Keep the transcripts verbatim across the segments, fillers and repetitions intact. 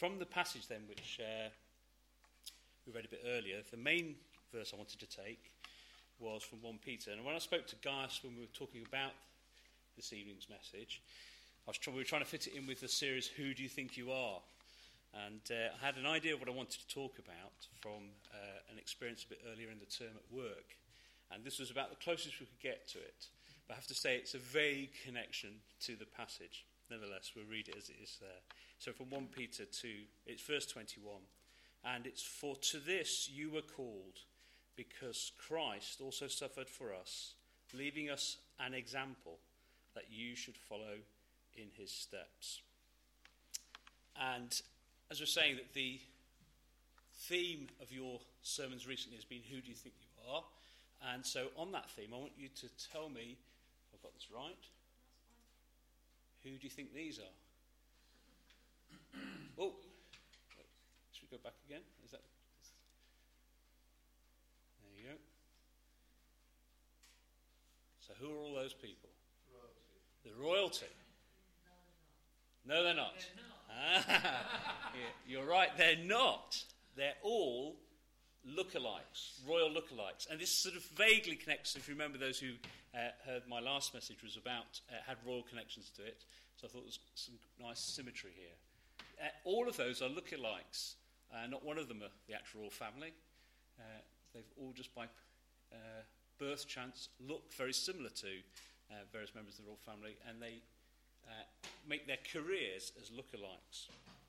from the passage then, which uh, we read a bit earlier, the main verse I wanted to take was from First Peter. And when I spoke to Gaius when we were talking about this evening's message, I was try- we were trying to fit it in with the series, Who Do You Think You Are? And uh, I had an idea of what I wanted to talk about from uh, an experience a bit earlier in the term at work. And this was about the closest we could get to it. But I have to say it's a vague connection to the passage. Nevertheless, we'll read it as it is there. So from First Peter two, it's verse twenty-one. And it's, for to this you were called, because Christ also suffered for us, leaving us an example that you should follow in his steps. And as we're saying, that the theme of your sermons recently has been, who do you think you are? And so on that theme, I want you to tell me, if I've got this right, who do you think these are? Oh, should we go back again? Is that? There you go. So who are all those people? Royalty. The royalty. No, they're not. They're not. Ah, yeah, you're right, they're not. They're all lookalikes, royal lookalikes. And this sort of vaguely connects, if you remember those who uh, heard my last message was about, uh, had royal connections to it. So I thought there was some nice symmetry here. Uh, all of those are lookalikes. Uh, not one of them are the actual royal family. Uh, they've all just by uh, birth chance look very similar to uh, various members of the royal family, and they uh, make their careers as lookalikes.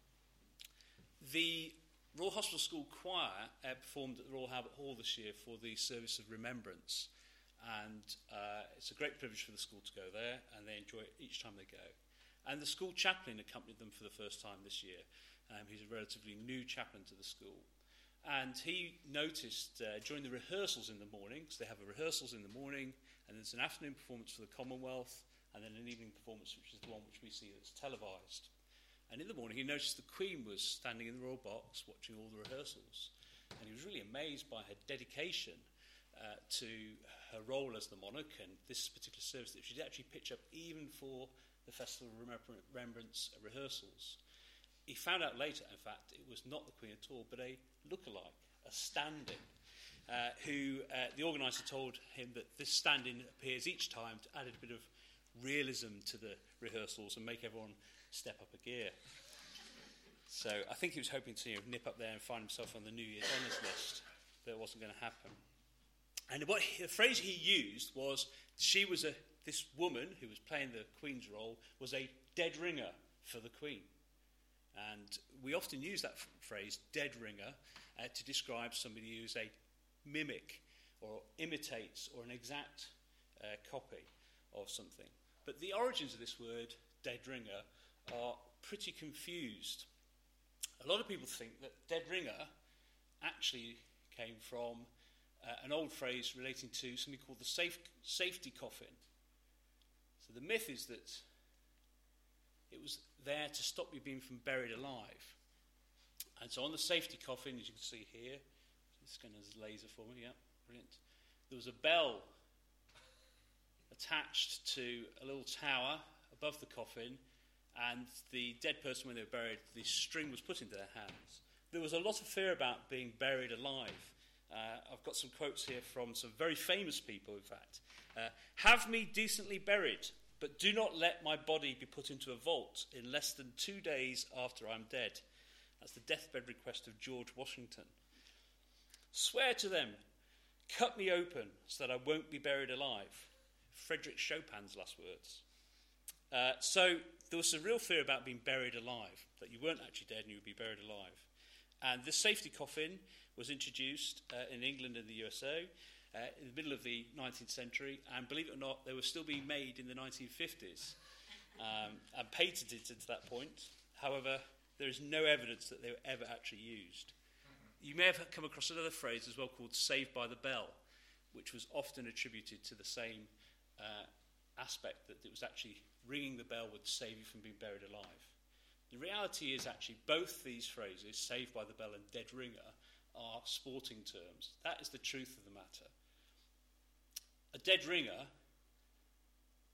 The Royal Hospital School Choir uh, performed at the Royal Albert Hall this year for the Service of Remembrance, and uh, it's a great privilege for the school to go there, and they enjoy it each time they go. And the school chaplain accompanied them for the first time this year. Um, he's a relatively new chaplain to the school. And he noticed uh, during the rehearsals in the morning, because they have a rehearsals in the morning, and there's an afternoon performance for the Commonwealth, and then an evening performance, which is the one which we see that's televised. And in the morning, he noticed the Queen was standing in the royal box watching all the rehearsals. And he was really amazed by her dedication uh, to her role as the monarch and this particular service that she'd actually pitch up even for the Festival of Remembrance rehearsals. He found out later, in fact, it was not the Queen at all, but a lookalike, a stand-in, uh, who uh, the organiser told him that this stand-in appears each time to add a bit of realism to the rehearsals and make everyone step up a gear. So I think he was hoping to you know, nip up there and find himself on the New Year's honours list, but it wasn't going to happen. And what he, the phrase he used was, she was a, this woman who was playing the Queen's role was a dead ringer for the Queen. And we often use that f- phrase, dead ringer, uh, to describe somebody who's a mimic or imitates or an exact uh, copy of something. But the origins of this word, dead ringer, are pretty confused. A lot of people think that dead ringer actually came from uh, an old phrase relating to something called the safe, safety coffin. So the myth is that it was there to stop you being from buried alive. And so on the safety coffin, as you can see here, this kind of laser for me, yeah, brilliant. There was a bell attached to a little tower above the coffin, and the dead person, when they were buried, the string was put into their hands. There was a lot of fear about being buried alive. Uh, I've got some quotes here from some very famous people, in fact. Uh, Have me decently buried, but do not let my body be put into a vault in less than two days after I'm dead. That's the deathbed request of George Washington. Swear to them, cut me open so that I won't be buried alive. Frederick Chopin's last words. Uh, so there was a real fear about being buried alive, that you weren't actually dead and you would be buried alive. And this safety coffin was introduced uh, in England and the U S A uh, in the middle of the nineteenth century, and believe it or not, they were still being made in the nineteen fifties um, and patented to that point. However, there is no evidence that they were ever actually used. You may have come across another phrase as well called saved by the bell, which was often attributed to the same uh, aspect, that it was actually ringing the bell would save you from being buried alive. The reality is actually both these phrases, saved by the bell and dead ringer, are sporting terms. That is the truth of the matter. A dead ringer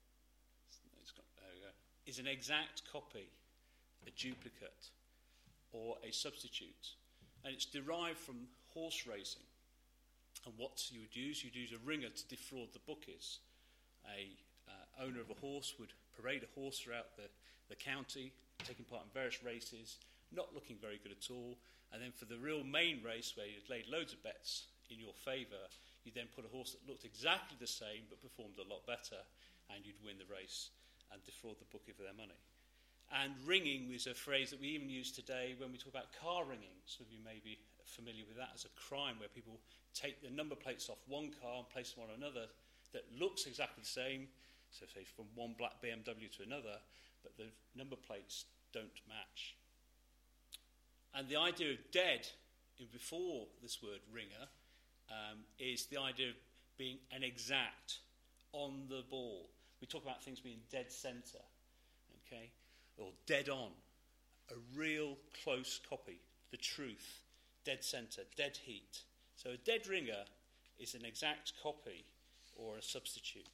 it's got, there we go, is an exact copy, a duplicate or a substitute. And it's derived from horse racing. And what you would use, you'd use a ringer to defraud the bookies. A uh, owner of a horse would parade a horse throughout the, the county, taking part in various races, not looking very good at all. And then for the real main race, where you'd laid loads of bets in your favour, you'd then put a horse that looked exactly the same but performed a lot better, and you'd win the race and defraud the bookie for their money. And ringing is a phrase that we even use today when we talk about car ringing. Some of you may be familiar with that as a crime, where people take the number plates off one car and place them on another that looks exactly the same, so say from one black B M W to another, but the number plates don't match. And the idea of dead, in before this word ringer, um, is the idea of being an exact, on the ball. We talk about things being dead centre, okay, or dead on, a real close copy, the truth, dead centre, dead heat. So a dead ringer is an exact copy or a substitute.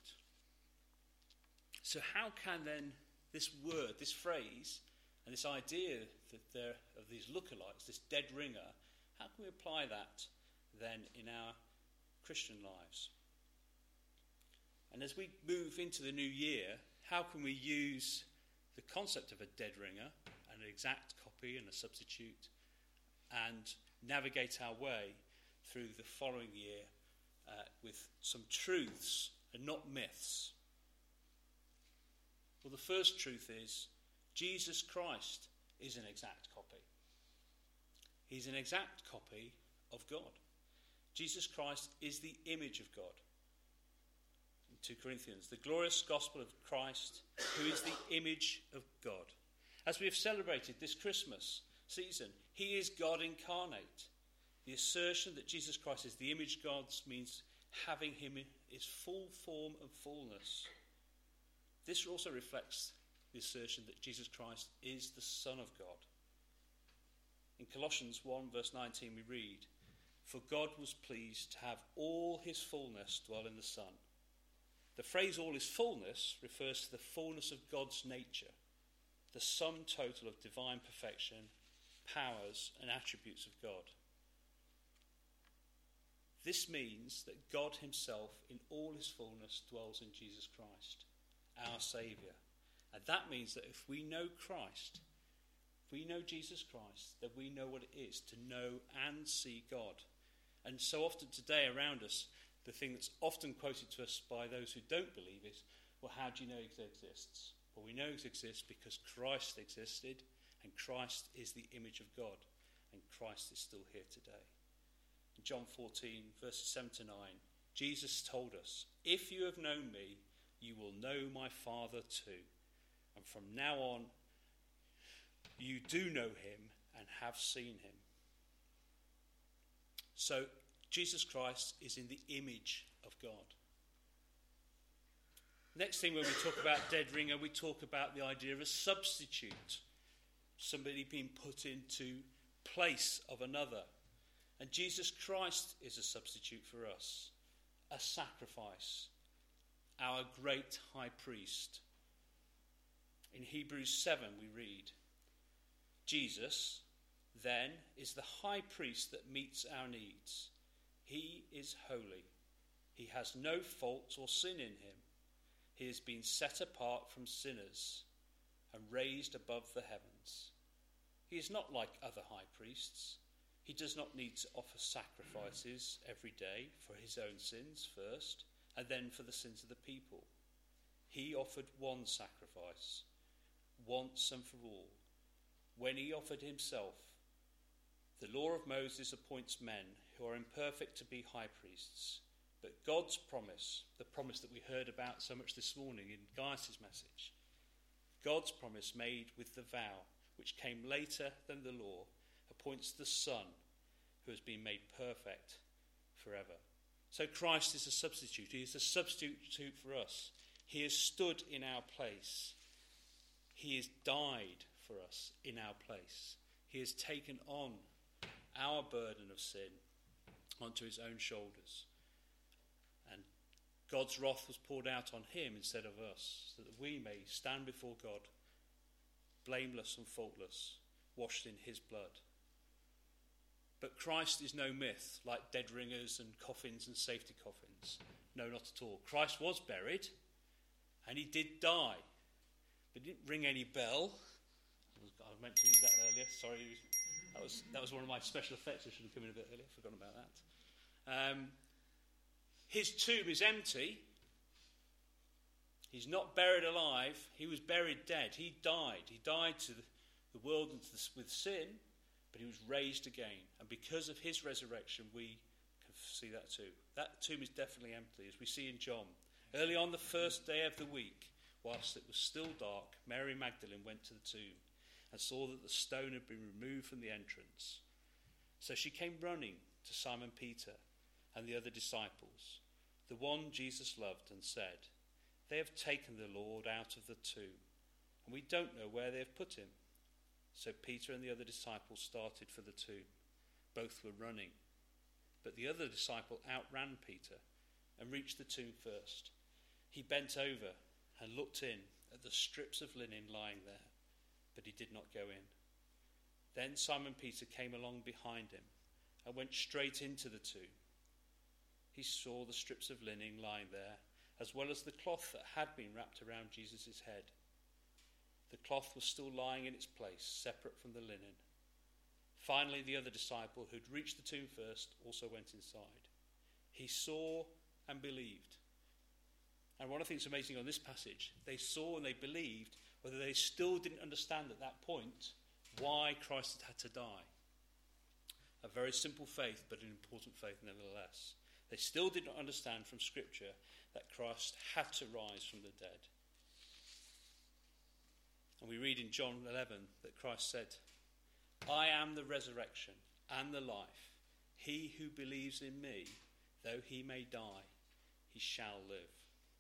So how can then this word, this phrase, and this idea that there of these lookalikes, this dead ringer, how can we apply that then in our Christian lives? And as we move into the new year, how can we use the concept of a dead ringer, an exact copy and a substitute, and navigate our way through the following year uh, with some truths and not myths? Well, the first truth is Jesus Christ is an exact copy. He's an exact copy of God. Jesus Christ is the image of God. In two Corinthians, the glorious gospel of Christ, who is the image of God. As we have celebrated this Christmas season, he is God incarnate. The assertion that Jesus Christ is the image of God means having him in his full form and fullness. This also reflects the assertion that Jesus Christ is the Son of God. In Colossians one verse nineteen we read, "For God was pleased to have all his fullness dwell in the Son." The phrase all his fullness refers to the fullness of God's nature, the sum total of divine perfection, powers and attributes of God. This means that God himself in all his fullness dwells in Jesus Christ, our Saviour. And that means that if we know Christ, if we know Jesus Christ, then we know what it is to know and see God. And so often today around us, the thing that's often quoted to us by those who don't believe is, well, how do you know it exists? Well, we know it exists because Christ existed, and Christ is the image of God, and Christ is still here today. In John fourteen, verses seven to nine, Jesus told us, "If you have known me, you will know my Father too. And from now on, you do know him and have seen him." So, Jesus Christ is in the image of God. Next thing, when we talk about dead ringer, we talk about the idea of a substitute. Somebody being put into place of another. And Jesus Christ is a substitute for us. A sacrifice. Our great high priest. In Hebrews seven we read, "Jesus then is the high priest that meets our needs. He is holy. He has no fault or sin in him. He has been set apart from sinners and raised above the heavens. He is not like other high priests. He does not need to offer sacrifices every day for his own sins first, and then for the sins of the people. He offered one sacrifice, once and for all, when he offered himself. The law of Moses appoints men who are imperfect to be high priests, but God's promise, the promise that we heard about so much this morning in Gaius' message, God's promise made with the vow, which came later than the law, appoints the Son who has been made perfect forever. So Christ is a substitute. He is a substitute for us. He has stood in our place. He has died for us in our place. He has taken on our burden of sin onto his own shoulders. And God's wrath was poured out on him instead of us, so that we may stand before God blameless and faultless, washed in his blood. But Christ is no myth, like dead ringers and coffins and safety coffins. No, not at all. Christ was buried, and he did die. But he didn't ring any bell. I, was, I meant to use that earlier. Sorry, that was that was one of my special effects. I should have come in a bit earlier. Forgotten about that. Um, his tomb is empty. He's not buried alive. He was buried dead. He died. He died to the, the world and to the, with sin, but he was raised again. And because of his resurrection, we can see that too. That tomb is definitely empty, as we see in John. Early on the first day of the week, whilst it was still dark, Mary Magdalene went to the tomb and saw that the stone had been removed from the entrance. So she came running to Simon Peter and the other disciples, the one Jesus loved, and said, "They have taken the Lord out of the tomb, and we don't know where they have put him." So Peter and the other disciple started for the tomb. Both were running, but the other disciple outran Peter and reached the tomb first. He bent over and looked in at the strips of linen lying there, but he did not go in. Then Simon Peter came along behind him and went straight into the tomb. He saw the strips of linen lying there, as well as the cloth that had been wrapped around Jesus' head. The cloth was still lying in its place, separate from the linen. Finally, the other disciple, who'd reached the tomb first, also went inside. He saw and believed. And one of the things amazing on this passage, they saw and they believed, whether they still didn't understand at that point why Christ had had to die. A very simple faith, but an important faith nevertheless. They still did not understand from Scripture that Christ had to rise from the dead. And we read in John eleven that Christ said, "I am the resurrection and the life. He who believes in me, though he may die, he shall live."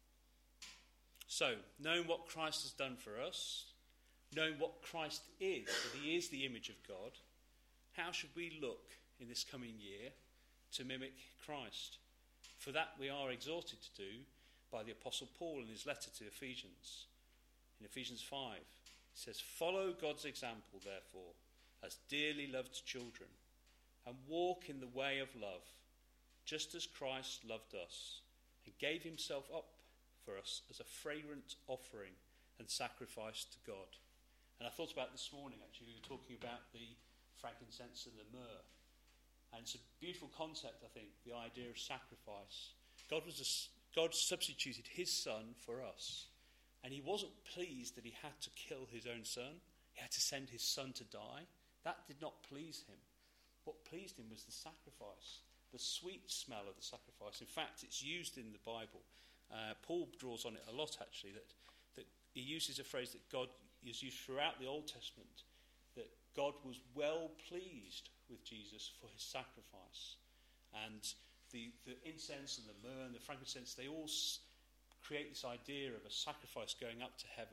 So, knowing what Christ has done for us, knowing what Christ is, that he is the image of God, how should we look in this coming year to mimic Christ? For that we are exhorted to do by the Apostle Paul in his letter to Ephesians. In Ephesians five, it says, "Follow God's example, therefore, as dearly loved children, and walk in the way of love, just as Christ loved us, and gave himself up for us as a fragrant offering and sacrifice to God." And I thought about this morning, actually, we were talking about the frankincense and the myrrh. And it's a beautiful concept, I think, the idea of sacrifice. God was a, God substituted his son for us. And he wasn't pleased that he had to kill his own son. He had to send his son to die. That did not please him. What pleased him was the sacrifice, the sweet smell of the sacrifice. In fact, it's used in the Bible. Uh, Paul draws on it a lot, actually, that, that he uses a phrase that God is used throughout the Old Testament, that God was well pleased with Jesus for his sacrifice. And the, the incense and the myrrh and the frankincense, they all s- create this idea of a sacrifice going up to heaven.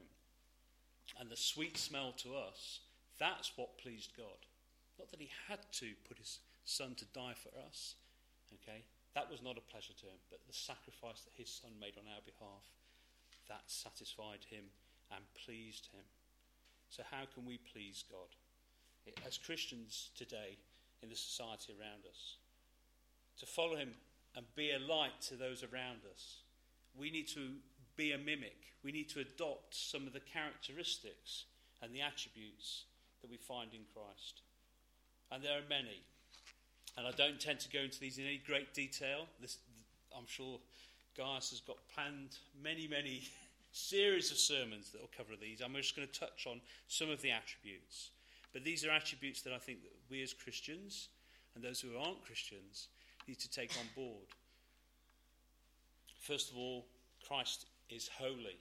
And the sweet smell to us, that's what pleased God. Not that he had to put his son to die for us, okay? That was not a pleasure to him, but the sacrifice that his son made on our behalf, that satisfied him and pleased him. So how can we please God? As Christians today in the society around us, to follow him and be a light to those around us, we need to be a mimic. We need to adopt some of the characteristics and the attributes that we find in Christ. And there are many. And I don't tend to go into these in any great detail. This, I'm sure Gaius has got planned many, many series of sermons that will cover these. I'm just going to touch on some of the attributes. But these are attributes that I think that we as Christians, and those who aren't Christians, need to take on board. First of all, Christ is holy.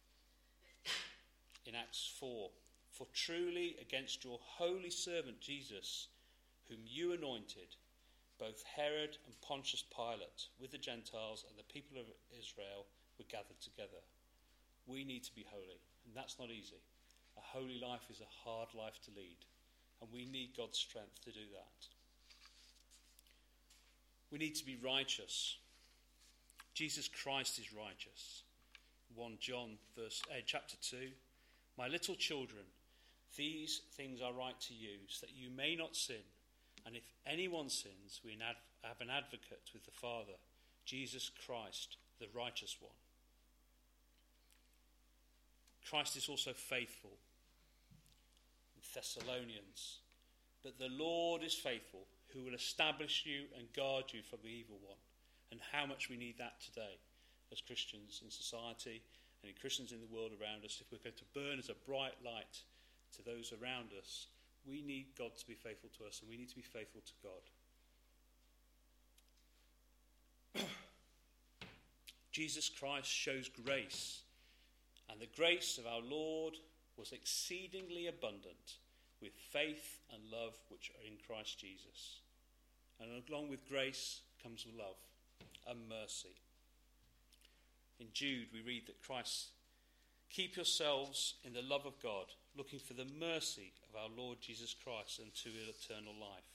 In Acts four, "For truly against your holy servant Jesus, whom you anointed, both Herod and Pontius Pilate, with the Gentiles and the people of Israel, were gathered together." We need to be holy, and that's not easy. A holy life is a hard life to lead, and we need God's strength to do that. We need to be righteous. Jesus Christ is righteous. First John verse, uh, chapter two, "My little children, These things I write to you, so that you may not sin. And if anyone sins, we have an advocate with the Father, Jesus Christ, the righteous one. Christ is also faithful. In Thessalonians, but the Lord is faithful, who will establish you and guard you from the evil one. And how much we need that today as Christians in society and in Christians in the world around us. If we're going to burn as a bright light to those around us, we need God to be faithful to us, and we need to be faithful to God. Jesus Christ shows grace, and the grace of our Lord was exceedingly abundant with faith and love which are in Christ Jesus. And along with grace comes love and mercy. In Jude we read that Christ, keep yourselves in the love of God, looking for the mercy of our Lord Jesus Christ unto eternal life.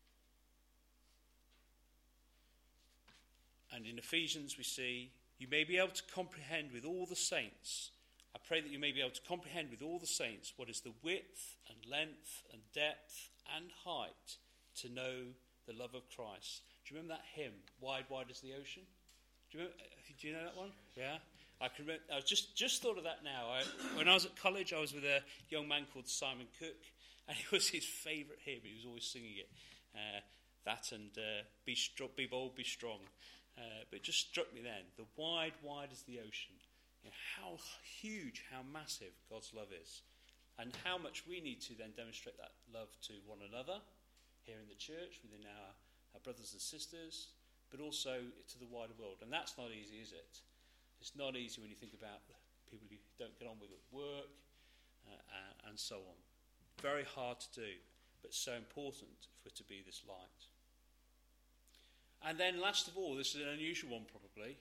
And in Ephesians we see, you may be able to comprehend with all the saints. I pray that you may be able to comprehend with all the saints what is the width and length and depth and height, to know the love of Christ. Do you remember that hymn, Wide, Wide as the Ocean? Do you, remember, do you know that one? Yeah? I can remember, I just, just thought of that now. I, when I was at college, I was with a young man called Simon Cook, and it was his favourite hymn. He was always singing it. Uh, that and uh, be, stro- be bold, be strong. Uh, but it just struck me then, the wide, wide as the ocean. You know, how huge, how massive God's love is, and how much we need to then demonstrate that love to one another here in the church, within our, our brothers and sisters, but also to the wider world. And that's not easy, is it? It's not easy when you think about people you don't get on with at work uh, uh, and so on. Very hard to do, but so important for it to be this light. And then last of all, this is an unusual one probably,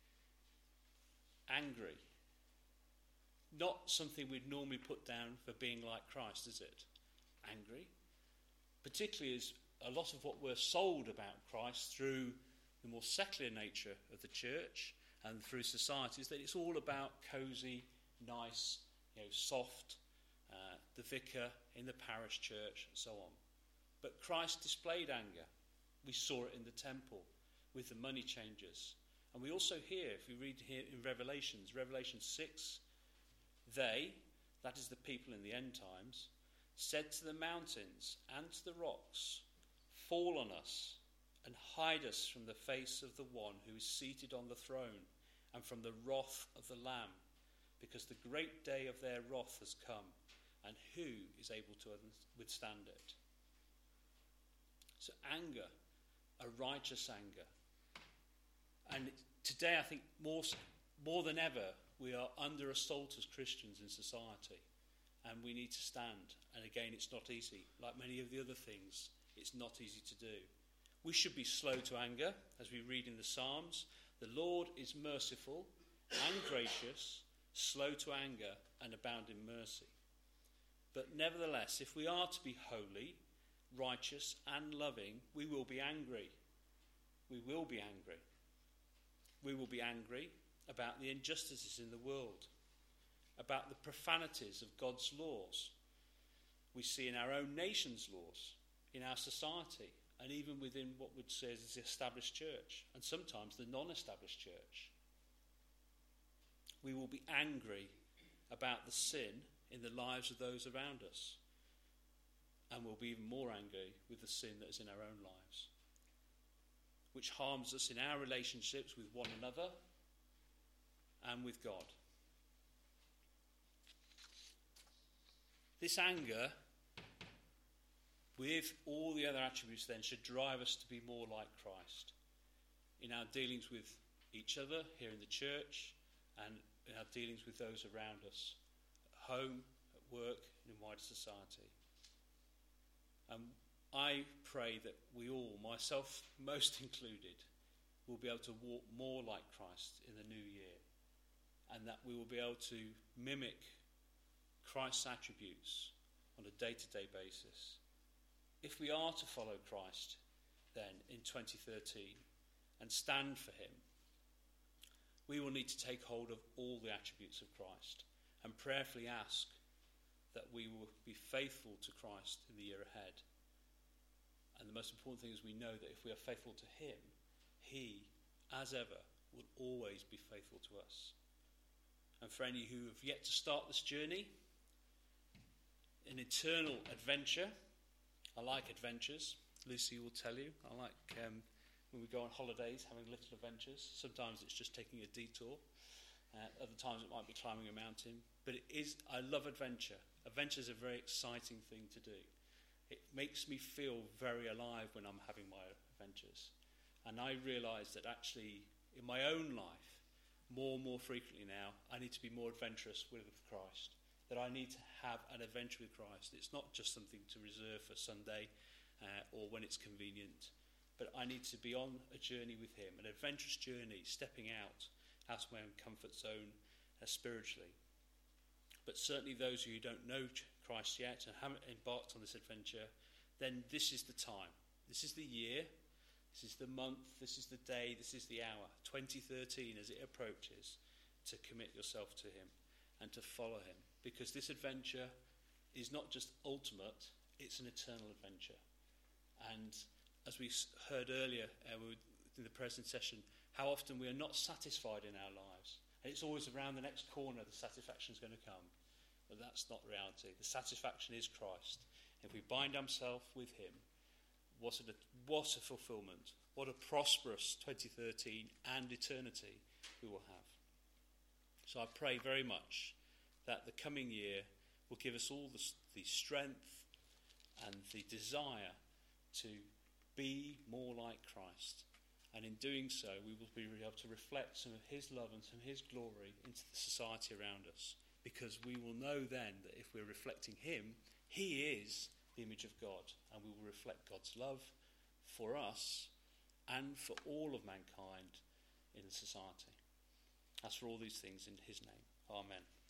angry. Not something we'd normally put down for being like Christ, is it? Angry. Particularly as a lot of what we're sold about Christ through the more secular nature of the church and through society is that it's all about cosy, nice, you know, soft, uh, the vicar in the parish church and so on. But Christ displayed anger. We saw it in the temple with the money changers. And we also hear, if we read here in Revelations, Revelation six, they, that is the people in the end times, said to the mountains and to the rocks, fall on us and hide us from the face of the one who is seated on the throne and from the wrath of the Lamb, because the great day of their wrath has come, and who is able to withstand it? So anger, a righteous anger. And today I think more, more than ever we are under assault as Christians in society, and we need to stand. And again, it's not easy. Like many of the other things, it's not easy to do. We should be slow to anger, as we read in the Psalms. The Lord is merciful and gracious, slow to anger and abound in mercy. But nevertheless, if we are to be holy, righteous and loving, we will be angry. We will be angry. We will be angry about the injustices in the world, about the profanities of God's laws we see in our own nation's laws, in our society, and even within what would say is the established church, and sometimes the non-established church. We will be angry about the sin in the lives of those around us, and we'll be even more angry with the sin that is in our own lives, which harms us in our relationships with one another and with God. This anger, with all the other attributes then, should drive us to be more like Christ in our dealings with each other here in the church, and in our dealings with those around us, at home, at work, and in wider society. Um, I pray that we all, myself most included, will be able to walk more like Christ in the new year, and that we will be able to mimic Christ's attributes on a day-to-day basis. If we are to follow Christ then in twenty thirteen and stand for him, we will need to take hold of all the attributes of Christ and prayerfully ask that we will be faithful to Christ in the year ahead. And the most important thing is we know that if we are faithful to him, he, as ever, will always be faithful to us. And for any who have yet to start this journey, an eternal adventure. I like adventures. Lucy will tell you. I like um, when we go on holidays, having little adventures. Sometimes it's just taking a detour. Uh, other times it might be climbing a mountain. But it is. I love adventure. Adventure is a very exciting thing to do. It makes me feel very alive when I'm having my adventures. And I realise that actually in my own life, more and more frequently now, I need to be more adventurous with Christ. That I need to have an adventure with Christ. It's not just something to reserve for Sunday uh, or when it's convenient. But I need to be on a journey with him, an adventurous journey, stepping out out of my own comfort zone uh, spiritually. But certainly those of you who don't know Christ yet and haven't embarked on this adventure, then this is the time. This is the year. This is the month. This is the day. This is the hour. twenty thirteen, as it approaches, to commit yourself to him and to follow him. Because this adventure is not just ultimate, it's an eternal adventure. And as we heard earlier uh, in the present session, how often we are not satisfied in our lives. And it's always around the next corner the satisfaction is going to come. But that's not reality. The satisfaction is Christ. If we bind ourselves with him, what a, what a fulfillment. What a prosperous twenty thirteen and eternity we will have. So I pray very much that the coming year will give us all the, the strength and the desire to be more like Christ. And in doing so, we will be able to reflect some of his love and some of his glory into the society around us. Because we will know then that if we're reflecting him, he is the image of God. And we will reflect God's love for us and for all of mankind in society. As for all these things in his name. Amen.